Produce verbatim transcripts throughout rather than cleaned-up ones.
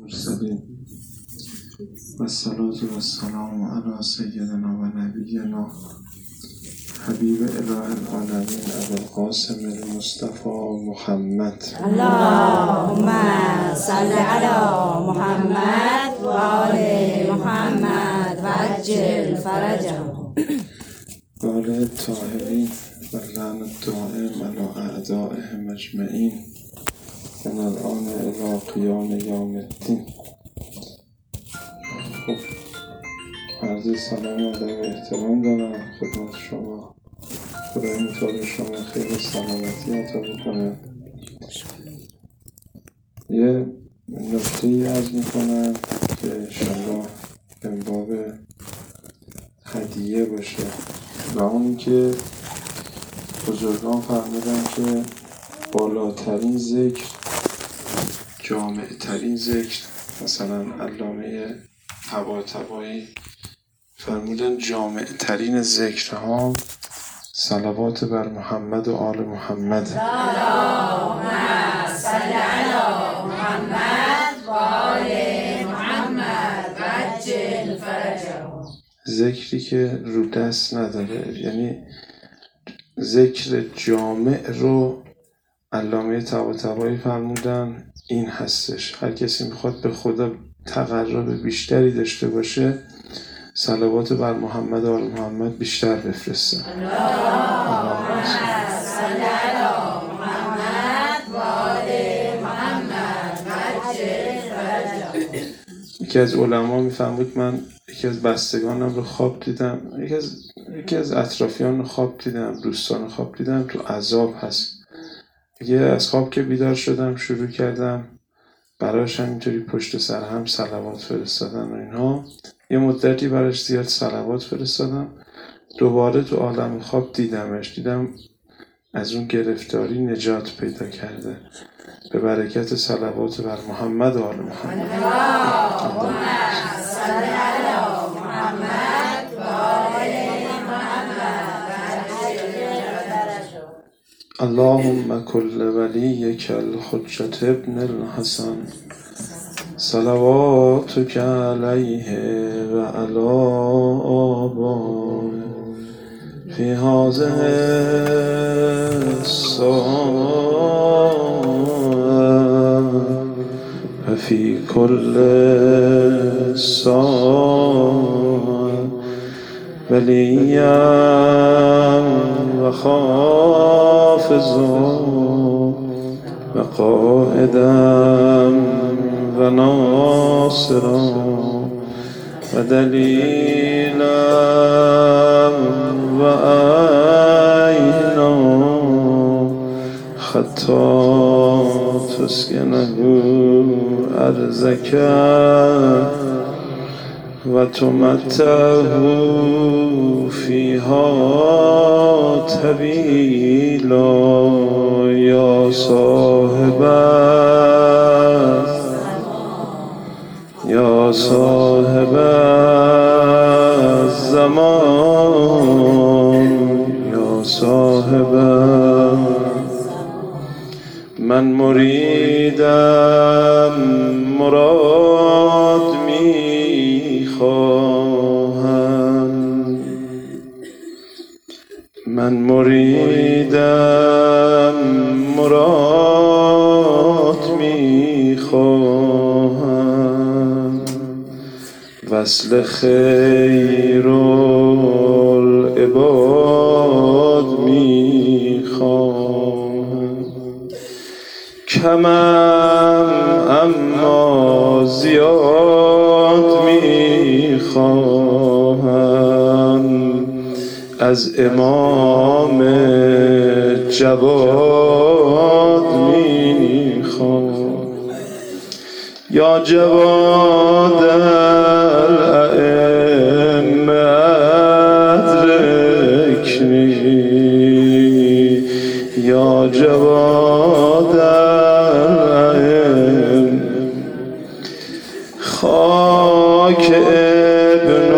مرسلین و الصلاة و السلام علی سیدنا و نبینا حبیب اله العالمین ابوالقاسم المصطفى محمد. اللهم صل علی محمد و آل محمد و عجل فرجهم. و آل الطاهرین و لعن الدائم علی اعدائهم اجمعین من الان الی قیام یوم الدین. خب عرض سلام و ادب و احترام دارم خدمت شما. خدای متعال شما خیر و سلامتی عطا بکنه. یه نکته ای عرض میکنم که انشاءالله من باب هدیه باشه و اون که بزرگان فرمودن که بالاترین ذکر جامعترین ذکر، مثلا علامه طباطبایی فرمودن جامعترین ذکرها صلوات بر محمد و آل محمد. اللهم صل علی محمد و آل محمد و عجل فرجهم. ذکری که رو دست نداره، یعنی ذکر جامع رو علامه طباطبایی فرمودن این هستش: هر کسی میخواد به خدا تقرب بیشتری داشته باشه صلوات بر محمد و آل محمد بیشتر بفرسته. اللهم صل علی محمد و آل محمد و عجل فرجهم. یکی از علما میفرمود من یکی از بستگانم رو خواب دیدم، یکی از یکی از اطرافیان رو خواب دیدم، دوستان رو خواب دیدم تو عذاب هست. یه از خواب که بیدار شدم شروع کردم براش همینطوری پشت سر هم صلوات فرستادن و اینها. یه مدتی براش زیاد صلوات فرستادم، دوباره تو عالم خواب دیدمش، دیدم از اون گرفتاری نجات پیدا کرده به برکت صلوات بر محمد و آل محمد. اللهم صل علی محمد و آل محمد و عجل فرجهم. اللهم کل ولیک الحجة ابن الحسن صلواتک علیه و علی آبائه فی هذه الساعة و فی کل ساعة ولیا و حافظا و قائدا و ناصرا و دلیلا و عینا حتی تسکنه ارضک و تمتعه فیها طویلا یا صاحب یا صاحب الزمان یا صاحب من مریدم مراد می خواهم، من مریدم مراد می خواهم، وصل خیر العباد می خواهم. کمم اما زیاد می خواهم از امام جواد می خواهم. یا جواد الائمه ادرکنی یا جواد الائمه خاک ابن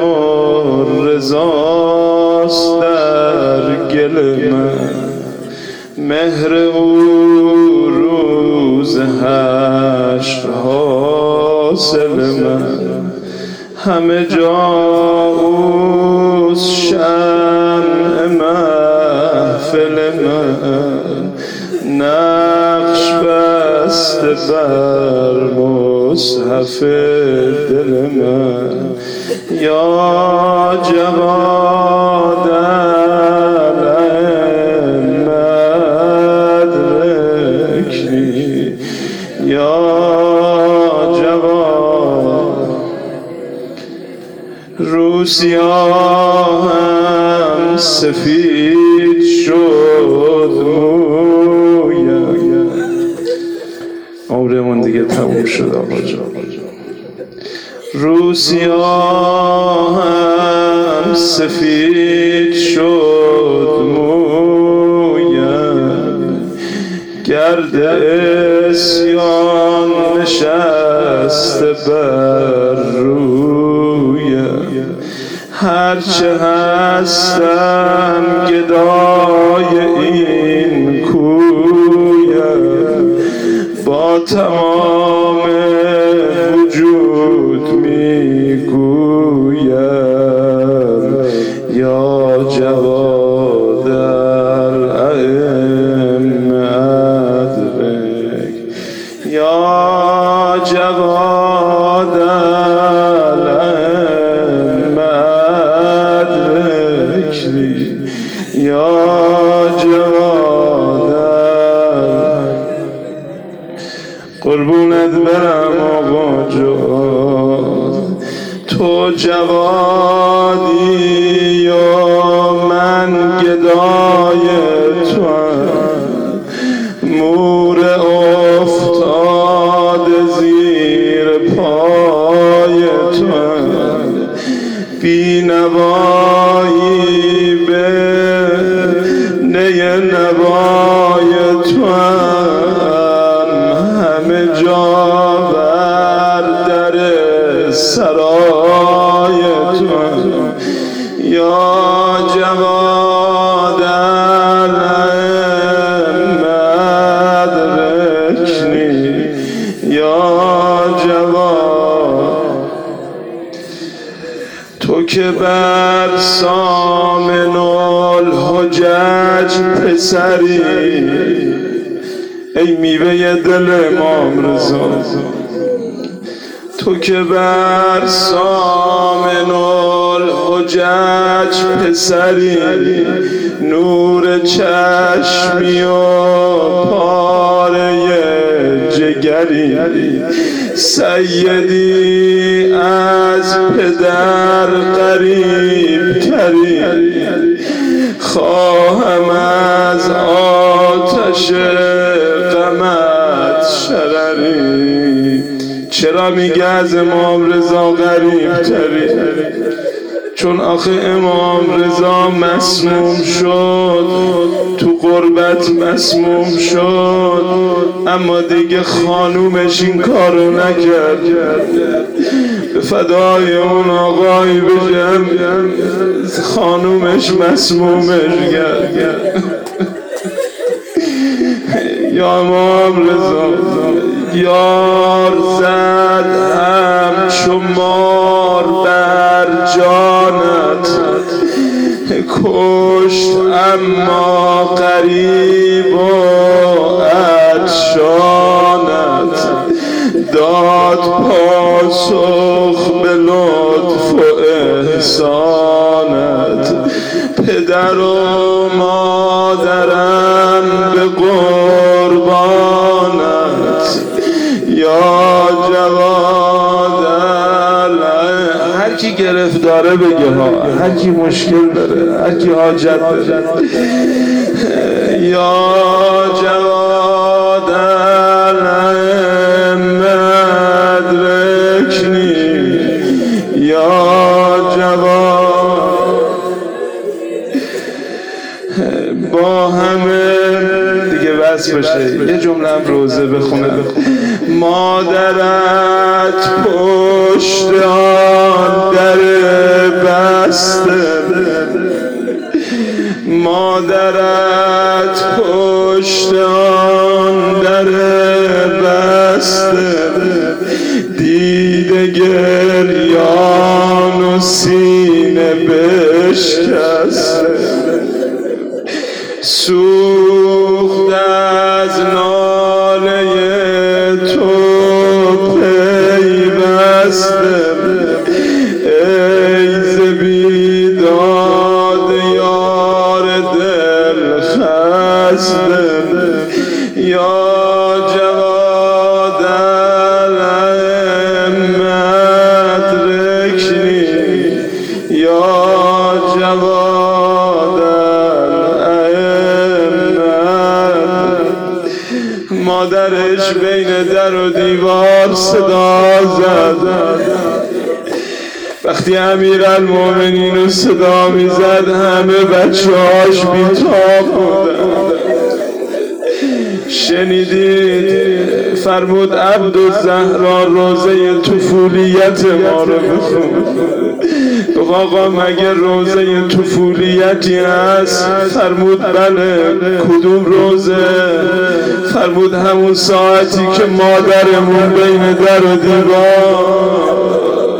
الرضاست در گل من، مهر او روز حشرها حاصل من، همه جا اوست شمع محفل من، نقش بسته بر مصحف دل من. یا جواد مدرکنی، یا جواد. روسیاهم سفید شد مویم، عمرمون دیگه تموم شد آقا جان. روسیاهم سفید شد مویم، گرد اسیان نشسته بر رویم. هرچه هستم گدای این کویم، با تمام وجود میگویم یا جواد الائمه ادرک، یا جواد الائمه ادرکنی، یا جواد. قربونت برم آقا جان، تو جوادی و من گدای توام، مور افتاد زیر پای توام، بینوایی به نی نوای توام، همه جا بر در سرای توام. یا جواد الائمه ادرکنی، یا جواد. تو که بر سامن الحجج پسری، ای میوه دل امام رضا، تو که بر سامن الحجج پسری، نور چشمی و پاره جگری، سیدی از پدر قریب تری، خواهم از آتش غمت شرری. چرا میگه از امام رضا غریب تری؟ چون آخه امام رضا مسموم شد، تو غربت مسموم شد، اما دیگه خانومش این کارو نکرد. به فدای اون آقای بگم خانومش مسمومش کرد. یا امام رضا یار زد همچو مار بر جانت، کشت اما قریب و عطشانت، داد پاسخ به لطف و احسانت. پدر و مادرم به قربانت، یا جواد الائمه. هر کی گرفتاره بگه ها، هر کی مشکل داره، هر کی حاجت داره، یا جواد الائمه ادرکنی، یا جواد. با همه دیگه بس باشه، یه جمله هم روزه بخونه. مادرت پشت آن در بسته، مادرت پشت آن در بسته، دی دیده گریان و سینه بشکسته سوخت از ناله تو پیوسته ای ز بیداد یار دل خسته یا جواد الائمت رکنی یا جواد مادرش بین در و دیوار صدا زد وقتی امیرالمومنین رو صدا میزد همه بچه هاش بیتاب بودن شنیدید فرمود عبدالزهرا روزه طفولیت ما رو بخون گفت آقا مگه روزه طفولیتی هست؟ فرمود بله. کدوم روزه؟ فرمود همون ساعتی که مادرمون بین در و دیوار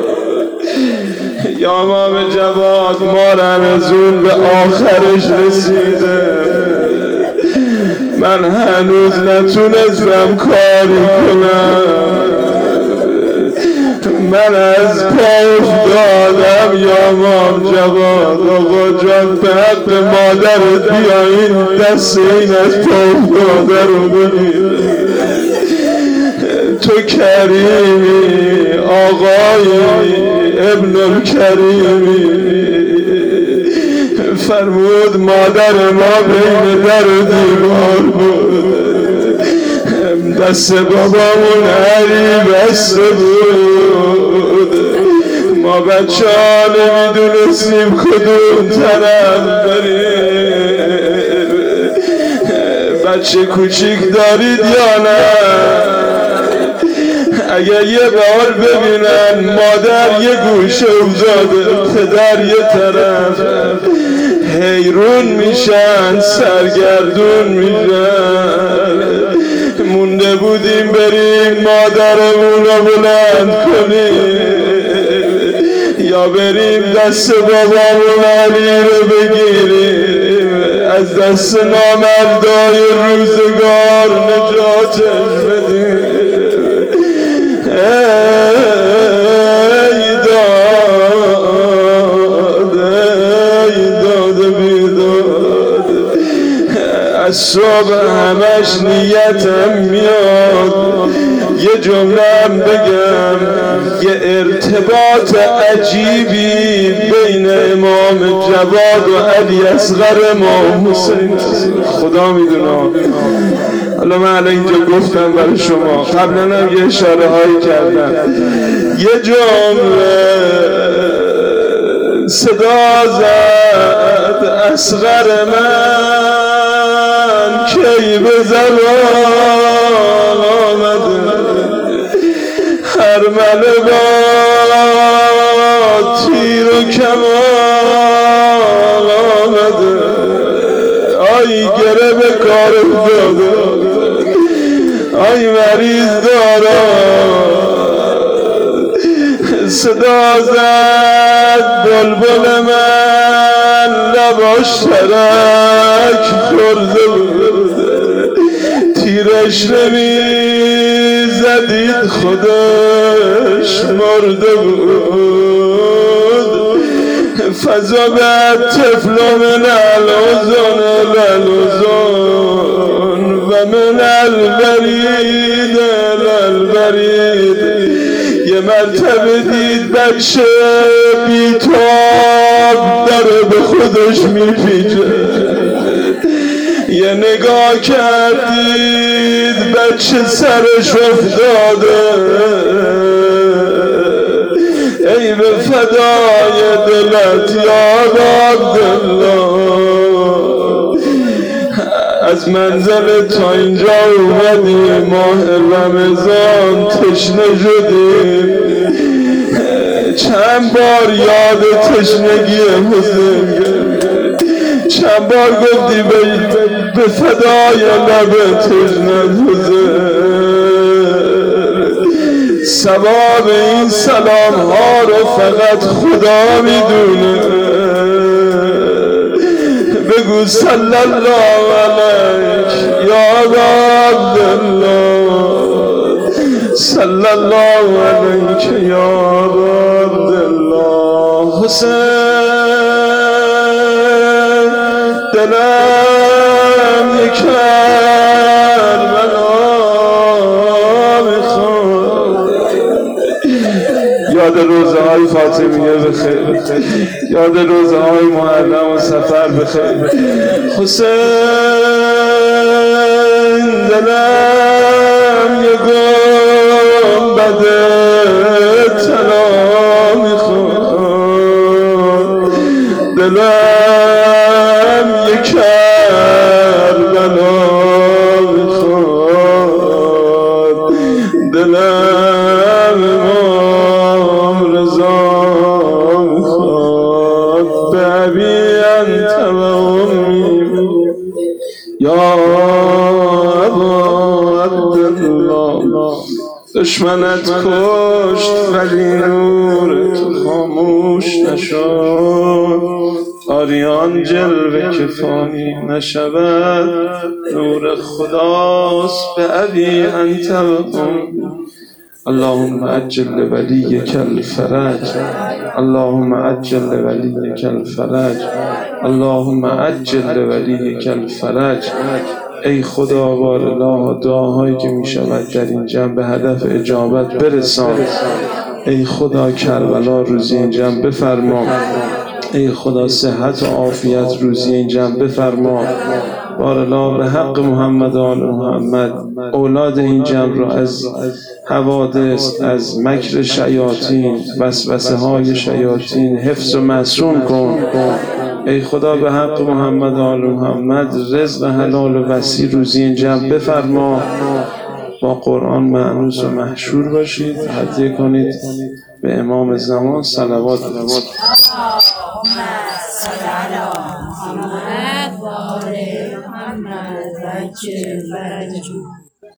یا امام جواد ما رمضون به آخرش رسیده من هنوز نتونستم کاری کنم من از پا افتادم یا امام جواد آقا جان به حق مادرت بیا این دست این از پا افتاده رو بگیر تو کریمی آقای ابن الکریمی فرمود مادر ما بین در و دیوار بود دست بابامون علی بسته بود ما بچه ها نمیدونستیم کدوم طرف بریم بچه کوچیک دارید یا نه اگر یه بار ببینن مادر یه گوشه افتاده پدر یه طرف حیرون میشن سرگردون میشن مونده بودیم بریم مادرمون رو بلند کنیم یا بریم دست بابامون علی رو بگیریم از دست نامردای روزگار نجاتش بدیم ای داد ای داد بیداد از صبح همش نیتم میاد یه جمله بگم یه ارتباط عجیبی بین امام جواد و علی اصغر امام حسین خدا میدونه حالا من الان اینجا گفتم برای شما قبلا هم یه اشاره هایی کردم یه جمله صدا زد اصغر من کی به زبان آمده هر مله با تیر و کمان آمده آی گره به کار افتاده آی مریض دارم صدا زد بلبل من لباش ترک خورده بود تیرش نمی زدید خودش مرده بود فضا بعد طفل من الازون الالوزون و من البرید الالبرید یه مرتبه دید بچه بیتاب داره به خودش میپیچه یه نگاه کردید بچه سرش افتاده ای به فدای دلت یا عبدالله از منزل تا اینجا اومدیم ماه رمضان تشنه شدیم چند بار یاد تشنگی حسین چند بار گفتی به فدای لب تشنه حسین ثواب این سلام ها رو فقط خدا میدونه. بگو صلی الله علیک یا عبدالله، صلی الله علیک یا عبدالله. حسین دلم یک کربلا میخواد. یاد روزه های فاطمیه بخیر، یاد روزه های محرم و سفر بخیر. حسین دلم یک گنبد طلا میخواد، دلم یک کربلا میخواد، دلم امام رضا میخواد. به ابی انت و امی یا ابا عبدالله. دشمنت کشت ولی نور تو خاموش نشد، آریان جلوه که فانی نشود، نور خداست. به ابی انت و امی. اللهم عجل لولیک الفرج، اللهم عجل لولیک الفرج، اللهم عجل لولیک الفرج. ای خدا بارالله دعاهایی که می شود در این جمع به هدف اجابت برسان. ای خدا کربلا روزی این جمع بفرما. ای خدا صحت و عافیت روزی این جمع بفرما. بارالله به حق محمد آل محمد اولاد این جمع را از حوادث، از مکر شیاطین، وسوسه های شیاطین حفظ و معصوم کن. ای خدا به حق محمد آل محمد رزق حلال و وسیع روزی این جمع بفرما. با قرآن مأنوس و محشور باشید. هدیه کنید به امام زمان صلوات بفرستید. محمد و آل محمد و عجل فرجهم.